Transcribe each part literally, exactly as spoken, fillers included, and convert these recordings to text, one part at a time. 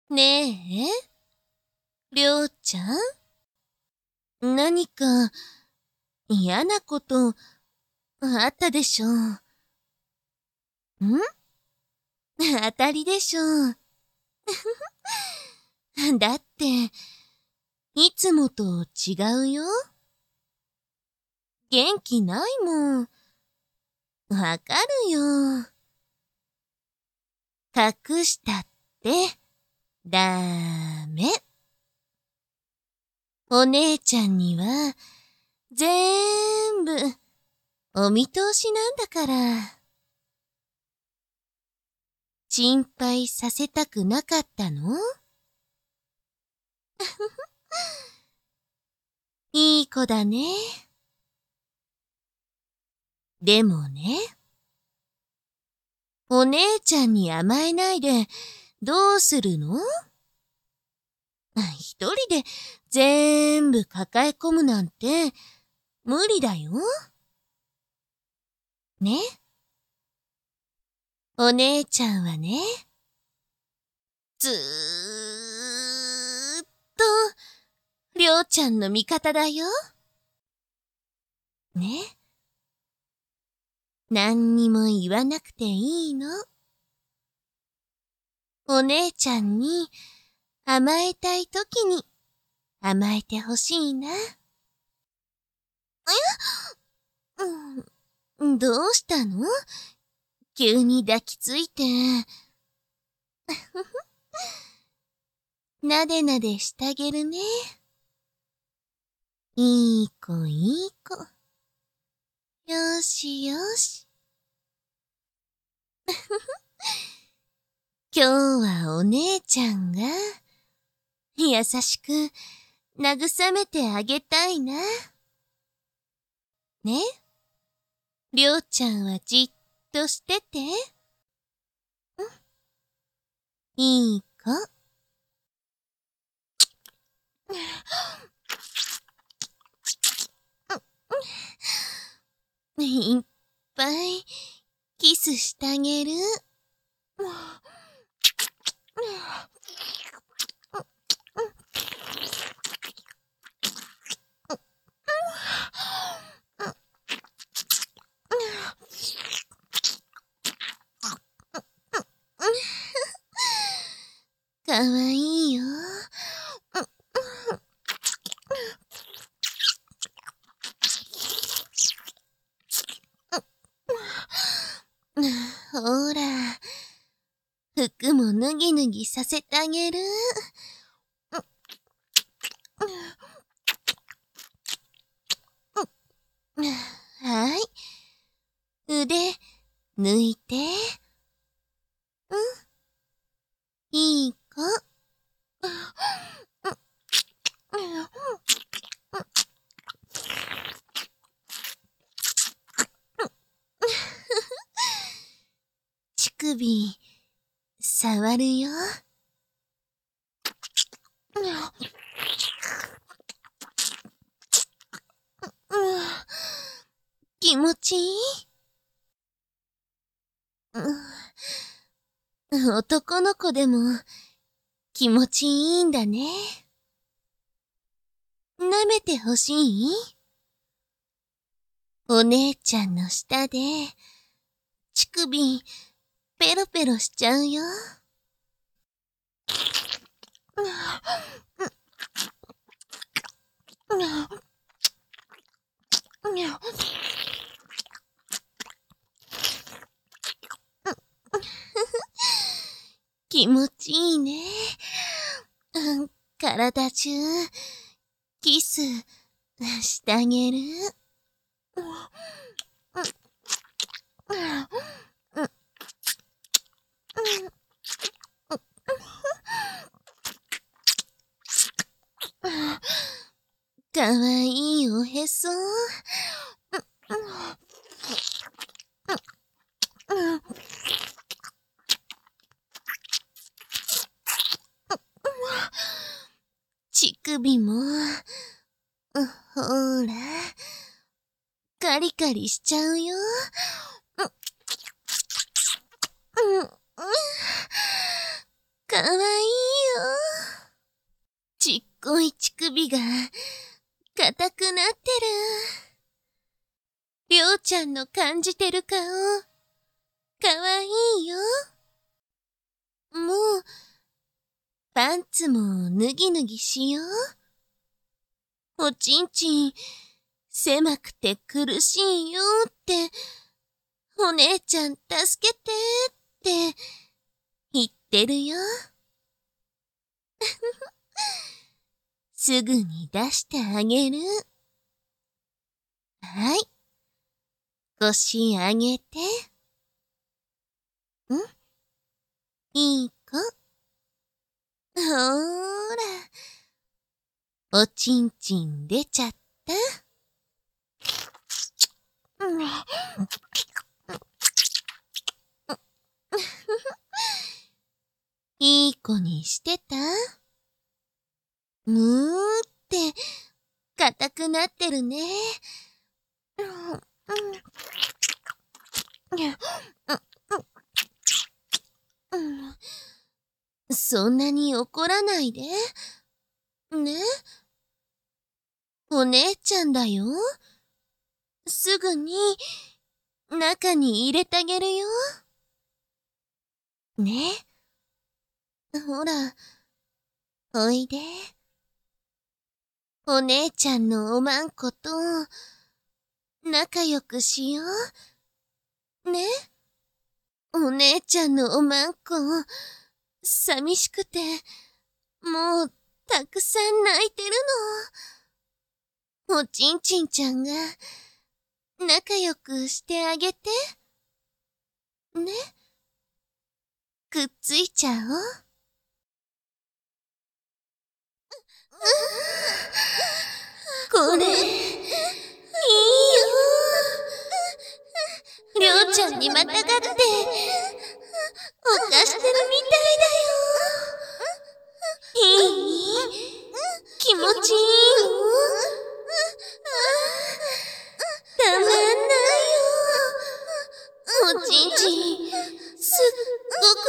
ねえ、りょうちゃん、何か嫌なことあったでしょう。ん当たりでしょう。だって、いつもと違うよ。元気ないもん。わかるよ。隠したって、ダメ。お姉ちゃんには、ぜーんぶ、お見通しなんだから。心配させたくなかったの？いい子だね。でもね、お姉ちゃんに甘えないでどうするの？一人でぜーんぶ抱え込むなんて無理だよ。ね？お姉ちゃんはね、ずーっとりょうちゃんの味方だよ。ね？何にも言わなくていいの。お姉ちゃんに甘えたいときに甘えてほしいな。え？うん、どうしたの？急に抱きついて。なでなでしてあげるね。いい子いい子。よしよし。今日はお姉ちゃんが優しく慰めてあげたいな。ね？りょうちゃんはじっとしてて。いい子。いっぱいキスしてあげる。かわいいよ。ほら、服も脱ぎ脱ぎさせてあげる。はい。腕、抜いて。うん。いい子。乳首、触るよ。気持ちいい？男の子でも気持ちいいんだね。舐めてほしい？お姉ちゃんの下で乳首ペロペロしちゃうよ。気持ちいいね。体中キスしてあげる。かわいいおへそ。乳首も、ほら、カリカリしちゃうよ。かわいいよ。 ちっこい乳首が硬くなってる。りょうちゃんの感じてる顔、かわいいよ。もう、パンツも脱ぎ脱ぎしよう。おちんちん、狭くて苦しいよって、お姉ちゃん助けてって言ってるよ。すぐに出してあげる。はい。腰上げて。ん？いい子。ほーら。おちんちん出ちゃった。いい子にしてた？むーって、硬くなってるね。そんなに怒らないで。ね？お姉ちゃんだよ。すぐに、中に入れてあげるよ。ね？ほら、おいで。お姉ちゃんのおまんこと、仲良くしよう。ね？お姉ちゃんのおまんこ、寂しくて、もう、たくさん泣いてるの。おちんちんちゃんが、仲良くしてあげて。ね？くっついちゃおう。これ、いいよ。りょうちゃんにまたがって、おかしてるみたいだよ。いい？気持ちいいの？たまんないよ。おちんちん、すっごく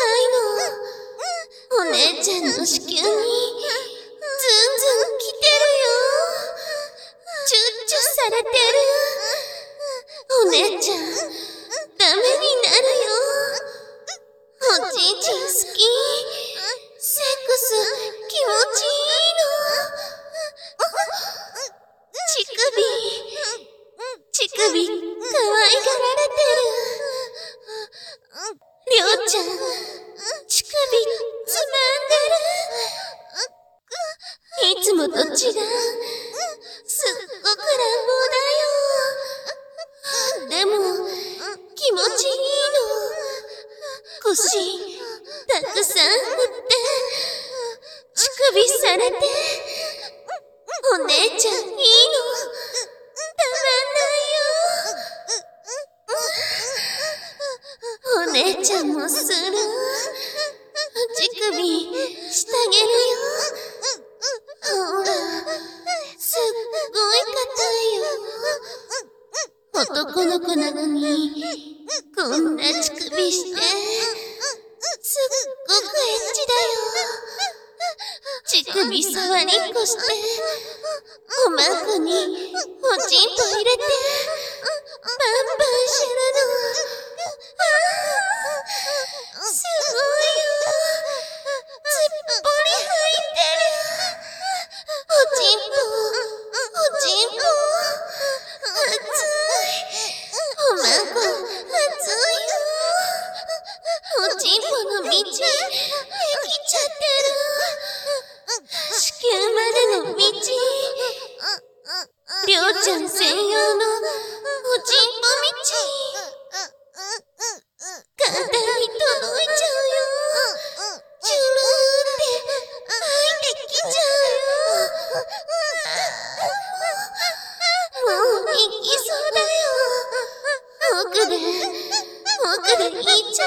深いの。お姉ちゃんの子宮に、ずんずん来てるよ。チュッチュされてる。お姉ちゃん、ダメになるよ。おちんちん好き。セックス気持ちいいの。乳首、乳首、可愛がられてる。りょうちゃん、乳首、つまんでる。いつもと違う。すっごく乱暴だよ。でも、気持ちいいの。腰、たくさん振って、乳首されて、お姉ちゃんいいの。たまんないよ。お姉ちゃんもする。乳首、してあげるよ。ほら、すっごい硬いよ。男の子なのに、こんな乳首して、すっごくエッチだよ。乳首触りっこして、おまんこにおちんぽ入れて、バンバンするの。すごいよ。すっぽり入ってる。おちんぽ、おちんぽ、熱い。おまんこ、熱いよ。おちんぽの道、できちゃってる。子宮までの道。りょうちゃん専用のおちんぽ道。簡単に届いちゃうよ。チュルーって入ってきちゃうよ。もう行きそうだよ。奥で、奥で行っちゃいそう。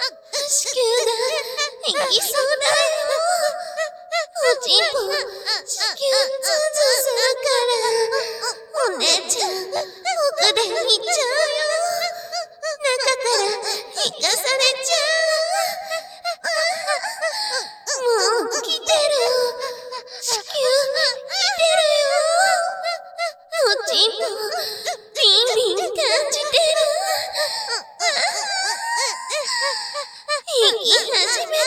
子宮が行きそうだよ。おちんぽ、子宮ズズズするから、お姉ちゃん、奥で行っちゃうよ。中から引かされちゃう。 き始めてる。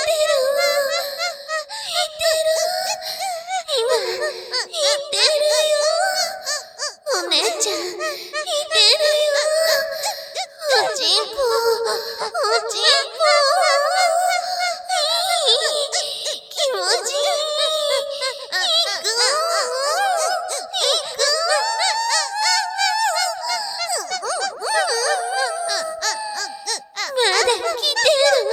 言ってる。今、言ってるよ。お姉ちゃん、言ってるよ。おちんぽ、おちんぽ。気持ちいい。行く。行く。まだ来てる。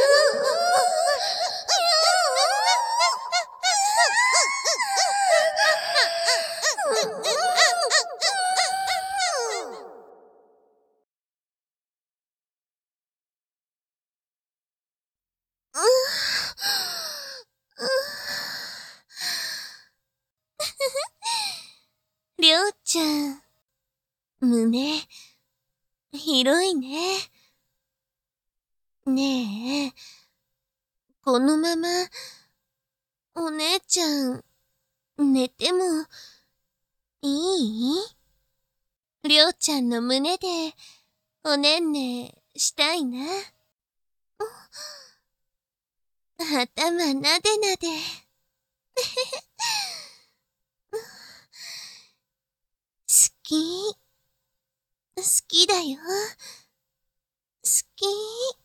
りょうちゃん、胸、広いね。ねえ、このまま、お姉ちゃん、寝ても、いい？りょうちゃんの胸で、おねんねしたいな。頭なでなで。好き。好きだよ。好き。